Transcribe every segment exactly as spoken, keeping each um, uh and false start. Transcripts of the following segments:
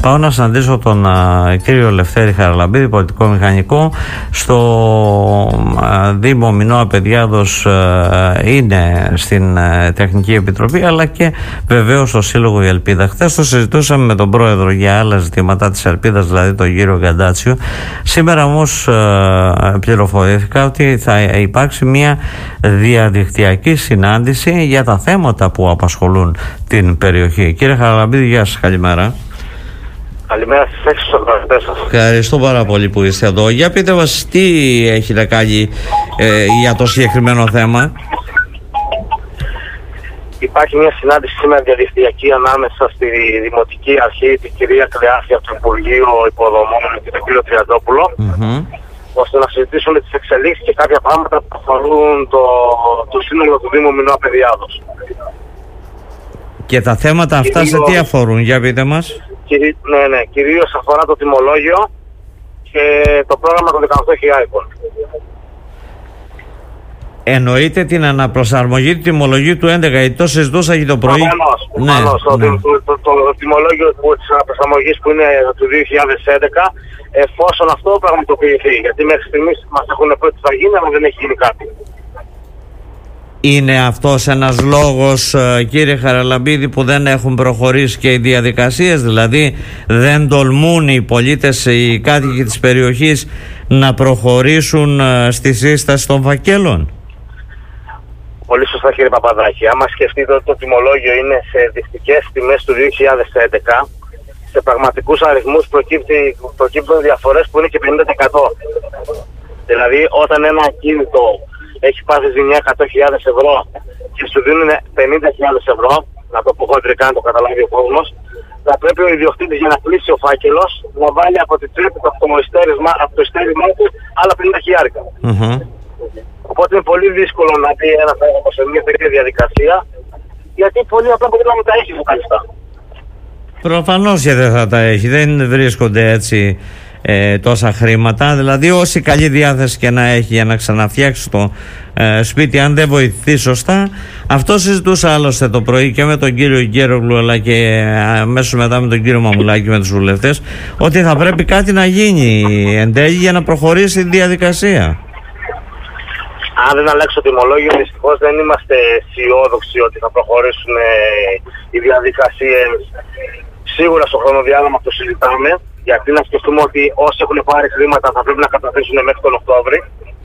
πάω να συναντήσω τον α, κύριο Λευτέρη Χαραλαμπίδη, πολιτικό μηχανικό, στο α, Δήμο Μινώα Παιδιάδος. Α, είναι στην α, Τεχνική Επιτροπή, αλλά και βεβαίως στο Σύλλογο Η Ελπίδα. Χθες το συζητούσαμε με τον πρόεδρο για άλλα ζητήματα της Ελπίδας, δηλαδή τον κύριο Γκαντάτσιο. Σήμερα όμως α, πληροφορήθηκα ότι θα υπάρξει μια διαδικτυακή συνάντηση για τα θέματα που απασχολούν την περιοχή. Κύριε Χαραλαμπίδη, γεια σας, καλημέρα. Καλημέρα στις έξι στους ακροατές σας. Ευχαριστώ πάρα πολύ που είστε εδώ. Για πείτε μας, τι έχει να κάνει ε, για το συγκεκριμένο θέμα. Υπάρχει μια συνάντηση σήμερα διαδικτυακή ανάμεσα στη Δημοτική Αρχή, την κυρία Κλεάθη από το Υπουργείο Υποδομών και τον κύριο Τριαντόπουλο, mm-hmm. ώστε να συζητήσουμε τις εξελίξεις και κάποια πράγματα που αφορούν το, το σύνολο του Δήμου Μινώα Παιδιάδος. Και τα θέματα αυτά κυρίως, σε τι αφορούν, για πείτε μας. Κυρί, ναι, ναι, κυρίως αφορά το τιμολόγιο και το πρόγραμμα των δεκαοκτώ χιλιάδων. Εννοείται την αναπροσαρμογή του τιμολογίου του έντεκα, γιατί το συζητούσα και το πρωί. Προφανώς, ναι, προφανώς. Ναι. Το, το, το, το, το τιμολόγιο της αναπροσαρμογής που είναι του δύο χιλιάδες έντεκα, εφόσον αυτό πραγματοποιηθεί. Γιατί μέχρι στιγμής μας έχουν πει ότι θα γίνει, αλλά δεν έχει γίνει κάτι. Είναι αυτός ένας λόγος, κύριε Χαραλαμπίδη, που δεν έχουν προχωρήσει και οι διαδικασίες? Δηλαδή δεν τολμούν οι πολίτες, οι κάτοικοι της περιοχής να προχωρήσουν στη σύσταση των φακέλων? Πολύ σωστά, κύριε Παπαδάκη. Άμα σκεφτείτε ότι το τιμολόγιο είναι σε δυστικές τιμές του δύο χιλιάδες έντεκα, σε πραγματικούς αριθμούς προκύπτουν διαφορές που είναι και πενήντα τοις εκατό. Δηλαδή όταν ένα ακίνητο έχει πάθει ζημιά εκατό χιλιάδες ευρώ και σου δίνουν πενήντα χιλιάδες ευρώ, να το πω χοντρικά να το καταλάβει ο κόσμος, θα πρέπει ο ιδιοκτήτης, για να κλείσει ο φάκελος, να βάλει από την τσέπη του από το ειστέρημά του άλλα πενήντα χιλιάρικα. Mm-hmm. Οπότε είναι πολύ δύσκολο να δει ένα θέμα σε μια τέτοια διαδικασία, γιατί πολύ απλά μπορεί να μην τα έχει τα λεφτά. Προφανώς και δεν θα τα έχει, δεν βρίσκονται έτσι Ε, τόσα χρήματα. Δηλαδή όση καλή διάθεση και να έχει για να ξαναφτιάξει το ε, σπίτι, αν δεν βοηθηθεί σωστά, αυτό συζητούσα άλλωστε το πρωί και με τον κύριο Γκέρογλου, αλλά και αμέσως μετά με τον κύριο Μαμουλάκη, με τους βουλευτές, ότι θα πρέπει κάτι να γίνει εν τέλει για να προχωρήσει η διαδικασία. Αν δεν αλλάξει το τιμολόγιο, δυστυχώς δεν είμαστε αισιόδοξοι ότι θα προχωρήσουν ε, οι διαδικασίες. Σίγουρα στο χρονοδιάγραμμα το συζητάμε, γιατί να σκεφτούμε ότι όσοι έχουν πάρει χρήματα θα πρέπει να καταθέσουν μέχρι τον Οκτώβρη.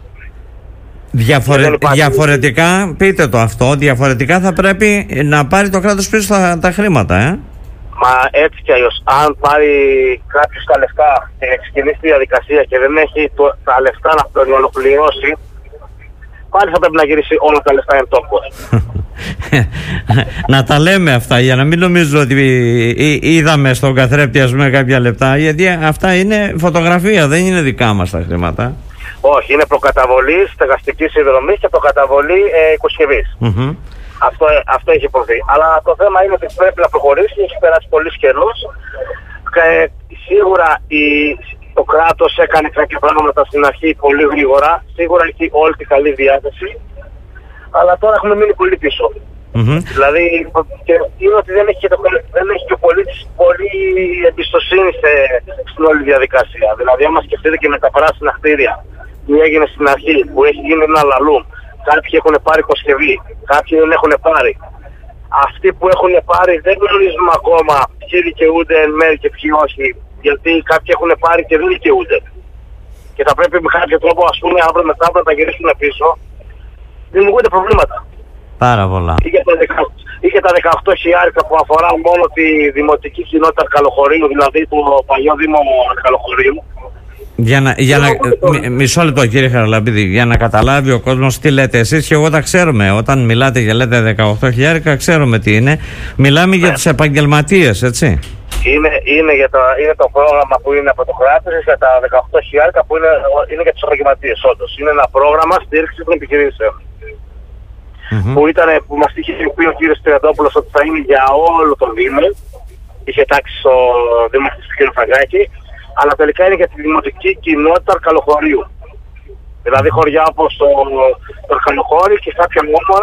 Διαφορε... Διαφορετικά, πείτε το αυτό, διαφορετικά θα πρέπει να πάρει το κράτος πίσω τα, τα χρήματα, ε? Μα έτσι κι αλλιώς, αν πάρει κάποιος τα λεφτά και ξεκινήσει τη διαδικασία και δεν έχει το, τα λεφτά να τον ολοκληρώσει, πάλι θα πρέπει να γυρίσει όλα τα λεφτά εν τόπο. Να τα λέμε αυτά, για να μην νομίζω ότι είδαμε στον καθρέπτη, ας πούμε, κάποια λεπτά, γιατί αυτά είναι φωτογραφία, δεν είναι δικά μας τα χρήματα. Όχι, είναι προκαταβολή στεγαστικής συνδρομής και προκαταβολή ε, οικοσκευής. Mm-hmm. Αυτό, αυτό έχει υποθεί. Αλλά το θέμα είναι ότι πρέπει να προχωρήσει, έχει περάσει πολύ καιρός. Ε, σίγουρα η, το κράτος έκανε κάποια πράγματα στην αρχή πολύ γρήγορα. Σίγουρα έχει όλη τη καλή διάθεση. Αλλά τώρα έχουμε μείνει πολύ πίσω. Mm-hmm. Δηλαδή, και είναι ότι δεν έχει και, το, δεν έχει και ο πολίτης πολύ εμπιστοσύνη σε, στην όλη διαδικασία. Δηλαδή, άμα σκεφτείτε και με τα πράσινα κτίρια που έγινε στην αρχή, που έχει γίνει ένα λαλούμ, κάποιοι έχουν πάρει οικοσκευή, κάποιοι δεν έχουν πάρει. Αυτοί που έχουν πάρει δεν γνωρίζουμε ακόμα ποιοι δικαιούνται εν μέρει και ποιοι όχι, γιατί κάποιοι έχουν πάρει και δεν δικαιούνται. Και θα πρέπει με κάποιο τρόπο, ας πούμε, αύριο μετά να τα γυρίσουν πίσω. Δημιουργούνται προβλήματα. Πάρα πολλά. Είχε τα, είχε τα δεκαοκτώ χιλιάρικα που αφορά μόνο τη δημοτική κοινότητα Αρκαλοχωρίου, δηλαδή το παλιό Δήμο Αρκαλοχωρίου. Για να, για να, μ, μισό λεπτό, κύριε Χαραλαμπίδη, για να καταλάβει ο κόσμος τι λέτε εσείς, και εγώ τα ξέρουμε. Όταν μιλάτε και λέτε δεκαοκτώ χιλιάρικα, ξέρουμε τι είναι. Μιλάμε ναι. για τους επαγγελματίες, έτσι. Είναι, είναι, για το, είναι το πρόγραμμα που είναι από το κράτος για τα δεκαοκτώ χιλιάρικα που είναι, είναι για τους επαγγελματίες, όντως. Είναι ένα πρόγραμμα στήριξης των επιχειρήσεων. Mm-hmm. Που, ήταν, που μας είχε πει ο κύριος Τριαντόπουλος ότι θα είναι για όλο το Δήμο. Είχε τάξει στο Δήμο του κ. Φραγκάκη. Αλλά τελικά είναι για τη δημοτική κοινότητα Αρκαλοχωρίου. Δηλαδή χωριά όπως το, το Αρκαλοχώρι και κάποια όμορα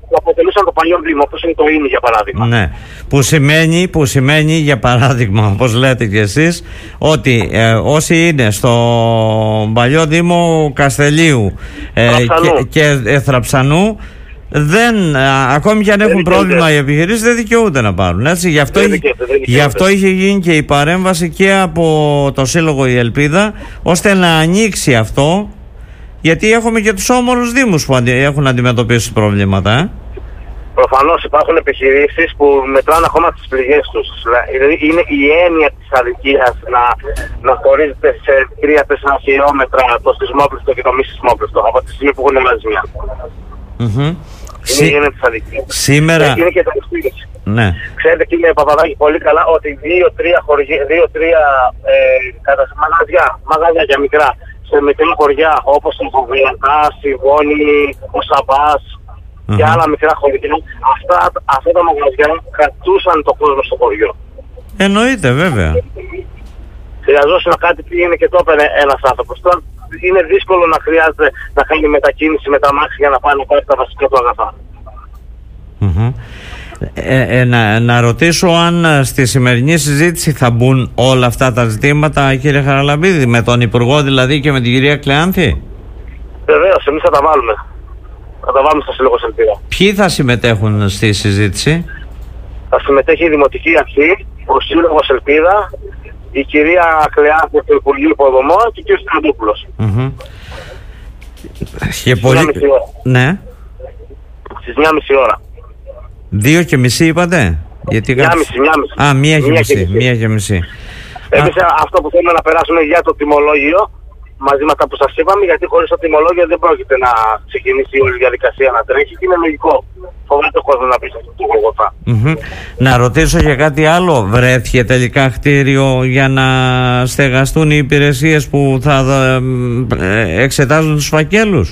που αποτελούσαν το παλιό Δήμο, όπως είναι το ίνι για παράδειγμα. Ναι, που σημαίνει, που σημαίνει για παράδειγμα, όπως λέτε κι εσείς, ότι ε, όσοι είναι στο παλιό Δήμο Καστελίου ε, και, και ε, Θραψανού, δεν, α, ακόμη και αν έχουν πρόβλημα οι επιχειρήσεις, δεν δικαιούνται να πάρουν. Έτσι. Γι' αυτό, δεν δικαιούνται, δεν γι' αυτό είχε γίνει και η παρέμβαση και από το Σύλλογο Η Ελπίδα, ώστε να ανοίξει αυτό, γιατί έχουμε και τους όμορους δήμους που αντι, έχουν αντιμετωπίσει προβλήματα. Ε. Προφανώς υπάρχουν επιχειρήσεις που μετράνε ακόμα τις πληγές τους. Δηλαδή είναι η έννοια της αδικίας να, να χωρίζεται σε τρία τέσσερα χιλιόμετρα το σεισμόπληκτο και το μη σεισμόπληκτο από τη στιγμή που έχουν μαζμιά. Mm-hmm. Είναι η έννοια της αδικίας. Σήμερα... Και είναι και τα εξήγηση. Ναι. Ξέρετε, κύριε Παπαδάκη, πολύ καλά ότι δύο-τρία δύο, τρία, ε, μαγαζιά, μαγαζιά για μικρά, σε μικρά χωριά όπως η Βοβιατά, η Βόνη, ο Σαμπάς mm-hmm. και άλλα μικρά χωριά, αυτά, αυτά τα μαγαζιά κρατούσαν το κόσμο στο χωριό. Εννοείται, βέβαια. Χρειαζόταν κάτι πήγαινε και το έπαιρνε ένας άνθρωπος. Τώρα είναι δύσκολο να χρειάζεται να κάνει μετακίνηση με τα μάξι για να πάει να πάρει τα βασικά του αγαθά. Mm-hmm. Ε, ε, να, να ρωτήσω αν στη σημερινή συζήτηση θα μπουν όλα αυτά τα ζητήματα, κύριε Χαραλαμπίδη, με τον Υπουργό δηλαδή και με την κυρία Κλεάνθη. Βεβαίως, εμείς θα τα βάλουμε. Θα τα βάλουμε στο Σύλλογο Ελπίδα. Ποιοι θα συμμετέχουν στη συζήτηση? Θα συμμετέχει η Δημοτική Αρχή, ο Σύλλογος Ελπίδα, η κυρία Κλεάνθη του Υπουργείου Υποδομών και ο κ. Στραντούπουλος. Mm-hmm. Και πολύ... Ναι. Στις μία μισή ώρα. Δύο και μισή είπατε? Γιατί μία μισή, μία μισή. Α, μία και, μία μισή, και μισή. Μία και μισή. Εμείς Α... αυτό που θέλουμε να περάσουμε για το τιμολόγιο, μαζί με αυτά που σας είπαμε, γιατί χωρίς το τιμολόγιο δεν πρόκειται να ξεκινήσει όλη η διαδικασία να τρέχει και είναι λογικό. Φοβάται ο κόσμος να πει σε αυτό το Γολγοθά. Mm-hmm. Να ρωτήσω για κάτι άλλο. Βρέθηκε τελικά κτίριο για να στεγαστούν οι υπηρεσίες που θα ε, εξετάζουν τους φακέλους?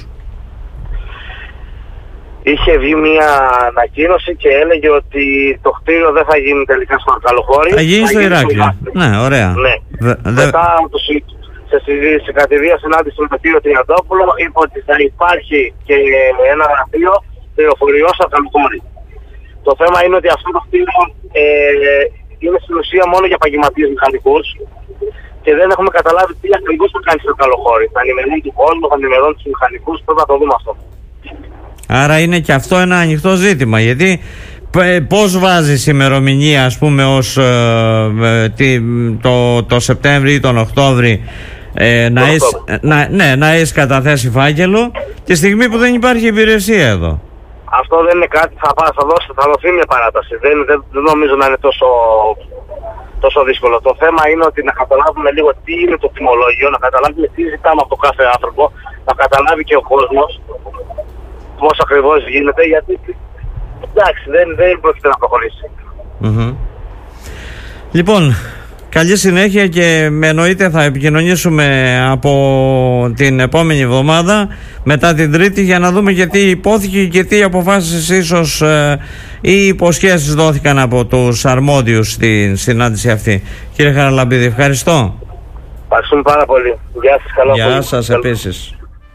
Είχε βγει μια ανακοίνωση και έλεγε ότι το κτίριο δεν θα γίνει τελικά στο Αρκαλοχώρι. Θα γίνει θα στο Ηράκλειο. Ναι, ωραία. Ναι. Δε, Μετά δε... σε, σε κατηδία συνάντηση με τον κύριο Τριαντόπουλο είπε ότι θα υπάρχει και ένα γραφείο πληροφοριών στο Αρκαλοχώρι. Το θέμα είναι ότι αυτό το κτίριο ε, είναι στην ουσία μόνο για επαγγελματίες μηχανικούς και δεν έχουμε καταλάβει τι ακριβώς θα κάνει στο Αρκαλοχώρι. Θα ενημερώνει τον κόσμο, θα ενημερώνει τους μηχανικούς, πρέπει να το δούμε αυτό. Άρα είναι και αυτό ένα ανοιχτό ζήτημα, γιατί πώς βάζεις ημερομηνία, ας πούμε, ως ε, τι, το, το Σεπτέμβρη ή τον Οκτώβρη ε, να, έχεις, να, ναι, να έχεις καταθέσει φάκελο τη στιγμή που δεν υπάρχει υπηρεσία εδώ? Αυτό δεν είναι κάτι, θα, θα, δώσει, θα δοθεί μια παράταση, δεν, δεν, δεν νομίζω να είναι τόσο, τόσο δύσκολο. Το θέμα είναι ότι να καταλάβουμε λίγο τι είναι το τιμολόγιο, να καταλάβουμε τι ζητάμε από τον κάθε άνθρωπο, να καταλάβει και ο κόσμος πώς ακριβώς γίνεται, γιατί εντάξει δεν, δεν πρόκειται να προχωρήσει. Mm-hmm. Λοιπόν, καλή συνέχεια και με εννοείται θα επικοινωνήσουμε από την επόμενη εβδομάδα μετά την Τρίτη για να δούμε και τι υπόθηκε και τι αποφάσεις ίσως ε, ή υποσχέσεις δόθηκαν από τους αρμόδιους στην συνάντηση αυτή. Κύριε Χαραλαμπίδη, ευχαριστώ. Ευχαριστούμε πάρα πολύ. Γεια σας, καλό Γεια σας επίσης.